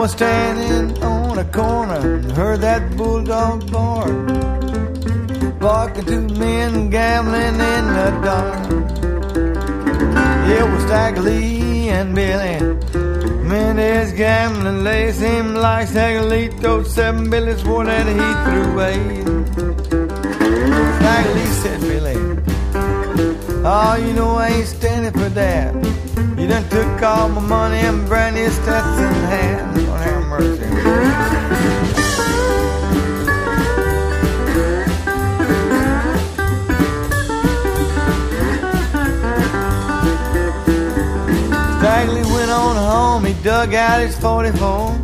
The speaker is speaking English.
was standing on a corner and heard that bulldog bark, barking to men gambling in the dark. It was Stagger Lee and Billy Mendez gambling lay. Seemed like Stagger Lee threw 7 Billy swore that he threw away. Stagger Lee said, Billy, oh, you know I ain't standing for that. You done took all my money and brandy Stetson hat. Lord have mercy. Stagger Lee went on home, he dug out his 44.